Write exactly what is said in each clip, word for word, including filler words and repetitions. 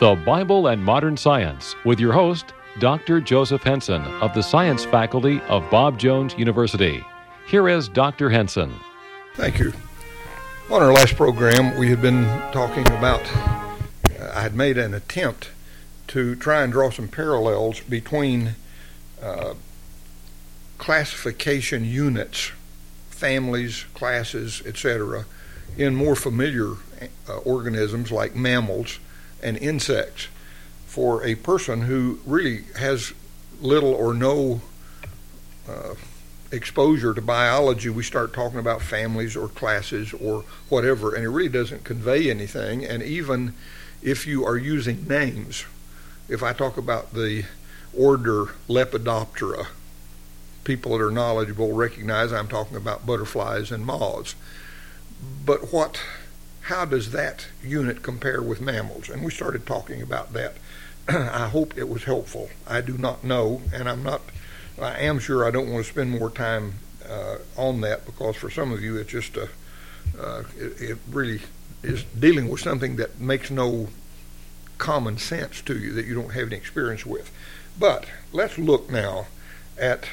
The Bible and Modern Science with your host, Doctor Joseph Henson of the Science Faculty of Bob Jones University. Here is Doctor Henson. Thank you. On our last program, we had been talking about, uh, I had made an attempt to try and draw some parallels between uh, classification units, families, classes, et cetera, in more familiar uh, organisms like mammals and insects. For a person who really has little or no uh, exposure to biology, we start talking about families or classes or whatever, and it really doesn't convey anything. And even if you are using names, if I talk about the order Lepidoptera, people that are knowledgeable recognize I'm talking about butterflies and moths. But what, how does that unit compare with mammals? And we started talking about that. I hope it was helpful. I do not know, and I'm not, I am sure I don't want to spend more time uh, on that, because for some of you it's just a, uh, it, it really is dealing with something that makes no common sense to you, that you don't have any experience with. But let's look now at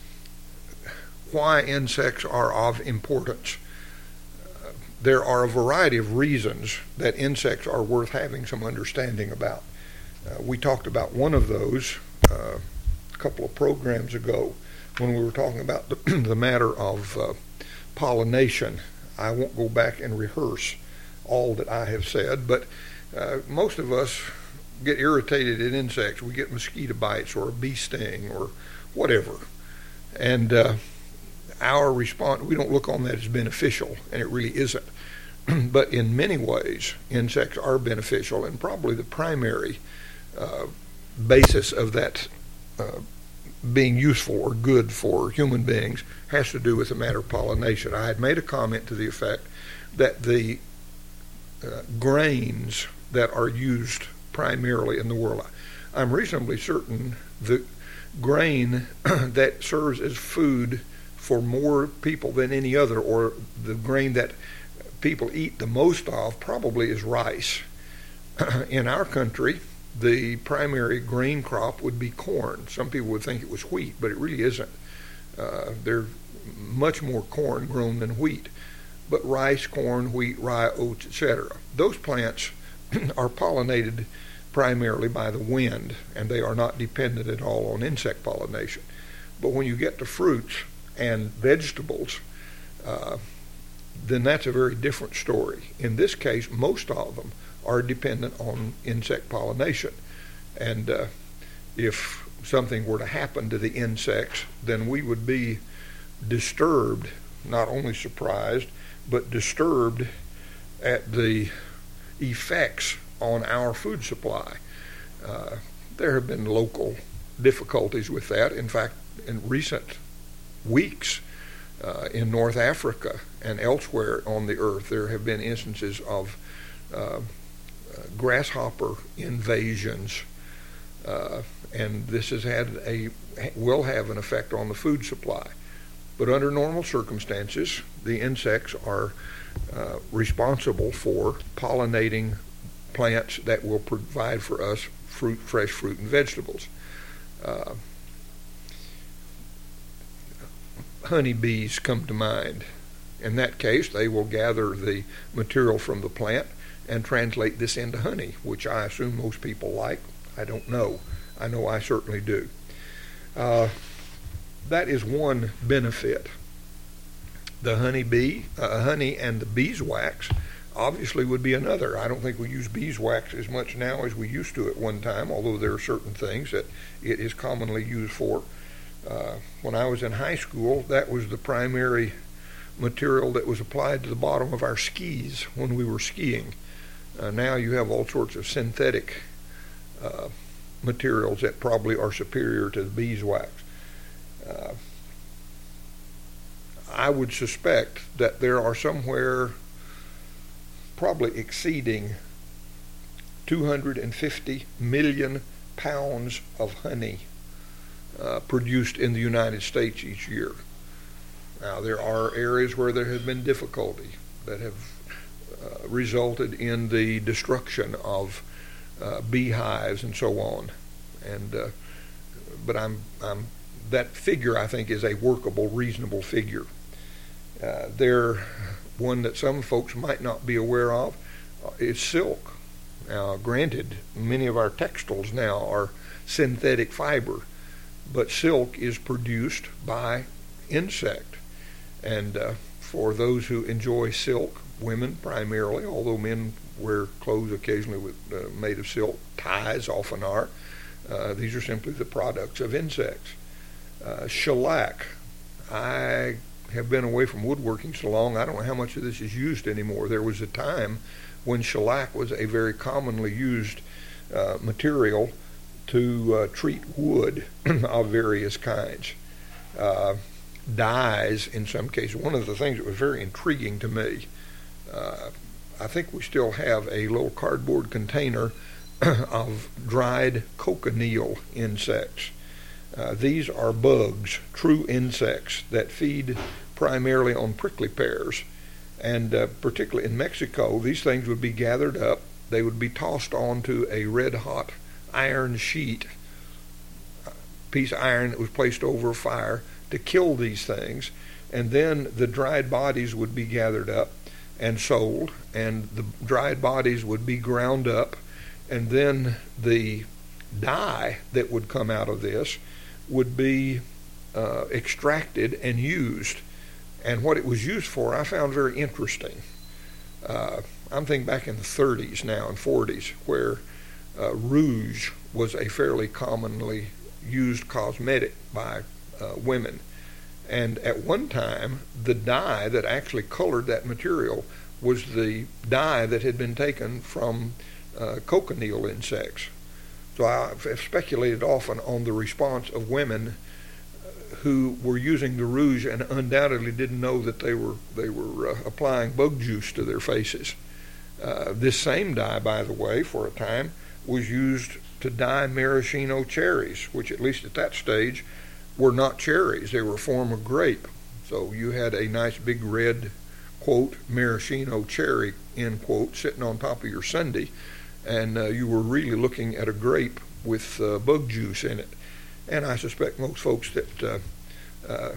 why insects are of importance. Uh, there are a variety of reasons that insects are worth having some understanding about. Uh, we talked about one of those uh, a couple of programs ago when we were talking about the, the matter of uh, pollination. I won't go back and rehearse all that I have said, but uh, most of us get irritated at insects. We get mosquito bites or a bee sting or whatever. And uh, our response, we don't look on that as beneficial, and it really isn't. But in many ways, insects are beneficial, and probably the primary uh, basis of that uh, being useful or good for human beings has to do with the matter of pollination. I had made a comment to the effect that the uh, grains that are used primarily in the world, I'm reasonably certain the grain that serves as food for more people than any other, or the grain that people eat the most of, probably is rice. In our country, the primary grain crop would be corn. Some people would think it was wheat, but it really isn't. Uh, there's much more corn grown than wheat. But rice, corn, wheat, rye, oats, et cetera. Those plants are pollinated primarily by the wind, and they are not dependent at all on insect pollination. But when you get to fruits and vegetables, uh, then that's a very different story. In this case, most of them are dependent on insect pollination. And uh, if something were to happen to the insects, then we would be disturbed, not only surprised, but disturbed at the effects on our food supply. Uh, there have been local difficulties with that. In fact, in recent weeks, uh, in North Africa and elsewhere on the earth, there have been instances of uh, uh, grasshopper invasions, uh, and this has had a will have an effect on the food supply. But under normal circumstances, the insects are uh, responsible for pollinating plants that will provide for us fruit, fresh fruit and vegetables. Uh, honeybees come to mind. In that case, they will gather the material from the plant and translate this into honey, which I assume most people like. I don't know. I know I certainly do. Uh, that is one benefit. The honeybee, uh, honey and the beeswax obviously would be another. I don't think we use beeswax as much now as we used to at one time, although there are certain things that it is commonly used for. Uh, when I was in high school, that was the primary material that was applied to the bottom of our skis when we were skiing. Uh, now you have all sorts of synthetic uh, materials that probably are superior to the beeswax. Uh, I would suspect that there are somewhere probably exceeding two hundred fifty million pounds of honey uh, produced in the United States each year. Now, there are areas where there has been difficulty that have uh, resulted in the destruction of uh, beehives, and so on. And uh, but I'm, I'm that figure, I think, is a workable, reasonable figure. Uh, there, one that some folks might not be aware of uh, is silk. Now, granted, many of our textiles now are synthetic fiber, but silk is produced by insect. And uh, for those who enjoy silk, women primarily, although men wear clothes occasionally with, uh, made of silk, ties often are, uh, these are simply the products of insects. Uh, shellac. I have been away from woodworking so long, I don't know how much of this is used anymore. There was a time when shellac was a very commonly used uh, material to uh, treat wood of various kinds. Uh, dyes, in some cases. One of the things that was very intriguing to me, uh, I think we still have a little cardboard container of dried cochineal insects. Uh, these are bugs, true insects, that feed primarily on prickly pears. And uh, particularly in Mexico, these things would be gathered up. They would be tossed onto a red-hot iron sheet, a piece of iron that was placed over a fire to kill these things. And then the dried bodies would be gathered up and sold, and the dried bodies would be ground up, and then the dye that would come out of this would be uh, extracted and used. And what it was used for, I found very interesting. Uh, I'm thinking back in the thirties now and forties, where uh, rouge was a fairly commonly used cosmetic by uh, women. And at one time, the dye that actually colored that material was the dye that had been taken from uh, cochineal insects. So I've speculated often on the response of women who were using the rouge and undoubtedly didn't know that they were they were uh, applying bug juice to their faces. Uh, this same dye, by the way, for a time was used to dye maraschino cherries, which at least at that stage were not cherries. They were a form of grape. So you had a nice big red, quote, maraschino cherry, end quote, sitting on top of your sundae, and uh, you were really looking at a grape with uh, bug juice in it. And I suspect most folks that uh, uh,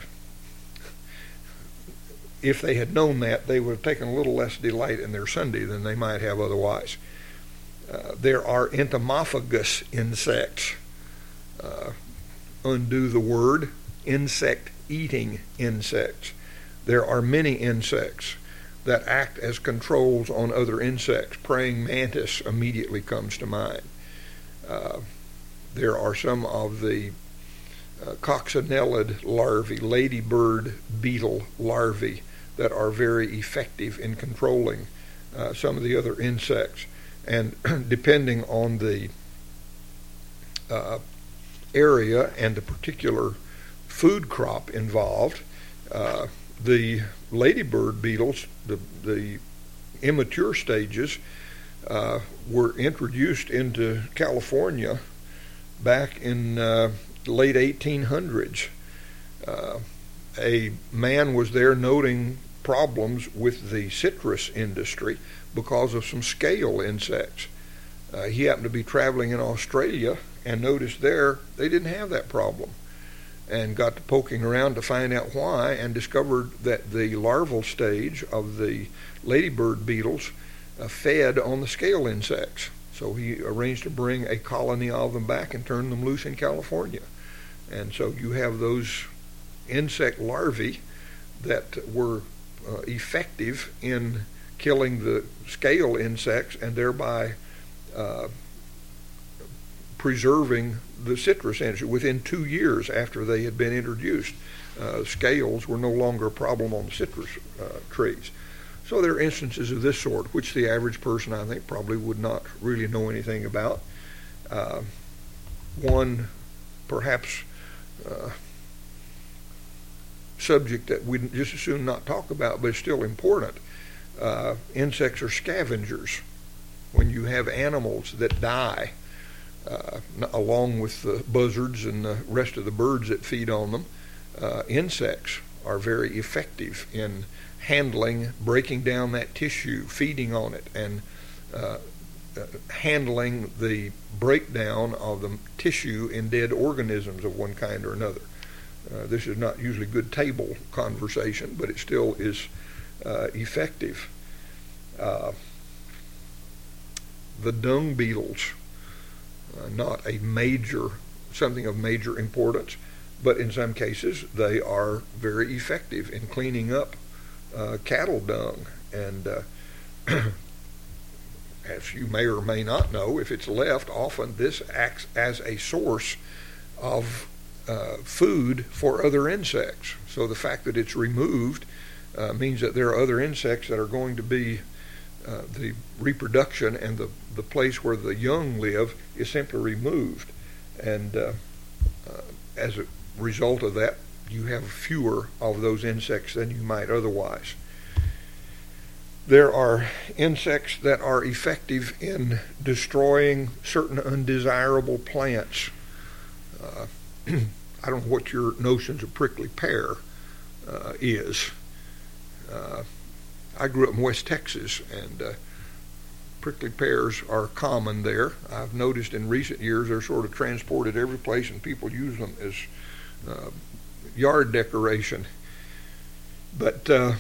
if they had known that, they would have taken a little less delight in their sundae than they might have otherwise. Uh, there are entomophagous insects. Uh, undo the word, insect-eating insects. There are many insects that act as controls on other insects. Praying mantis immediately comes to mind. Uh, there are some of the uh, coccinellid larvae, ladybird beetle larvae, that are very effective in controlling uh, some of the other insects. And depending on the uh, area and the particular food crop involved, uh, the ladybird beetles, the, the immature stages, uh, were introduced into California back in uh, the late eighteen hundreds. Uh, a man was there noting problems with the citrus industry because of some scale insects. Uh, he happened to be traveling in Australia and noticed there they didn't have that problem, and got to poking around to find out why, and discovered that the larval stage of the ladybird beetles uh, fed on the scale insects. So he arranged to bring a colony of them back and turn them loose in California. And so you have those insect larvae that were uh, effective in killing the scale insects and thereby uh, preserving the citrus industry. Within two years after they had been introduced, uh, scales were no longer a problem on the citrus uh, trees. So there are instances of this sort, which the average person, I think, probably would not really know anything about. Uh, one, perhaps, uh, subject that we'd just as soon not talk about, but is still important. Uh, insects are scavengers. When you have animals that die, uh, along with the buzzards and the rest of the birds that feed on them, uh, insects are very effective in handling, breaking down that tissue, feeding on it, and uh, uh, handling the breakdown of the tissue in dead organisms of one kind or another. Uh, this is not usually good table conversation, but it still is uh, effective. Uh, the dung beetles, uh, not a major, something of major importance, but in some cases they are very effective in cleaning up uh, cattle dung. And uh, as you may or may not know, if it's left, often this acts as a source of uh, food for other insects. So the fact that it's removed uh, means that there are other insects that are going to be uh, the reproduction and the, the place where the young live is simply removed. And uh, uh, as a result of that, you have fewer of those insects than you might otherwise. There are insects that are effective in destroying certain undesirable plants. Uh, I don't know what your notions of prickly pear uh, is. Uh, I grew up in West Texas, and uh, prickly pears are common there. I've noticed in recent years they're sort of transported every place, and people use them as uh, yard decoration. But uh,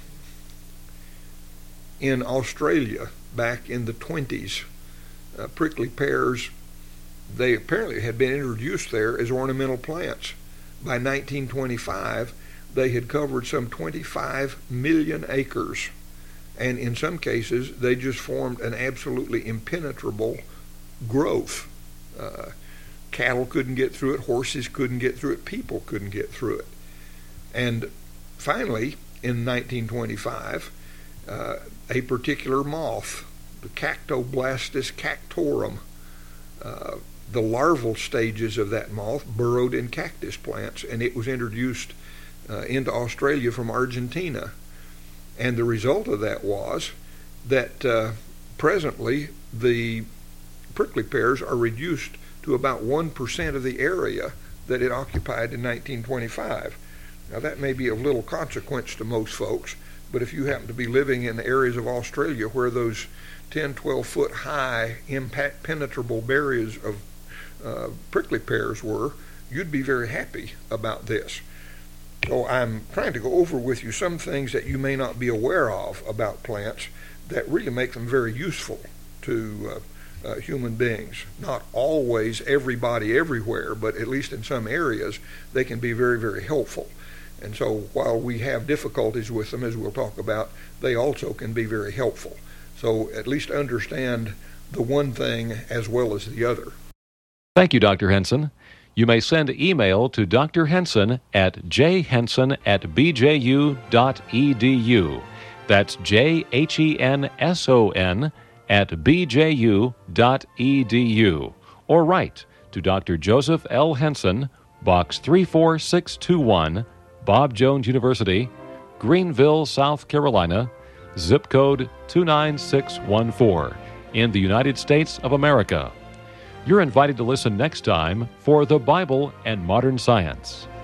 in Australia, back in the twenties, uh, prickly pears, they apparently had been introduced there as ornamental plants. By nineteen twenty-five, they had covered some twenty-five million acres, and in some cases, they just formed an absolutely impenetrable growth. Uh, cattle couldn't get through it, horses couldn't get through it, people couldn't get through it. And finally, in nineteen twenty-five, uh, a particular moth, the Cactoblastis cactorum, uh, the larval stages of that moth burrowed in cactus plants, and it was introduced uh, into Australia from Argentina. And the result of that was that uh, presently the prickly pears are reduced to about one percent of the area that it occupied in nineteen twenty-five. Now that may be of little consequence to most folks, but if you happen to be living in areas of Australia where those ten, twelve foot high impenetrable barriers of uh, prickly pears were, you'd be very happy about this. So I'm trying to go over with you some things that you may not be aware of about plants that really make them very useful to uh, uh, human beings. Not always everybody everywhere, but at least in some areas they can be very, very helpful. And so while we have difficulties with them, as we'll talk about, they also can be very helpful. So at least understand the one thing as well as the other. Thank you, Doctor Henson. You may send email to Doctor Henson at j henson at b j u dot e d u. That's J H E N S O N at b j u dot e d u. Or write to Doctor Joseph L. Henson, Box three four six two one, Bob Jones University, Greenville, South Carolina, zip code two nine six one four, in the United States of America. You're invited to listen next time for The Bible and Modern Science.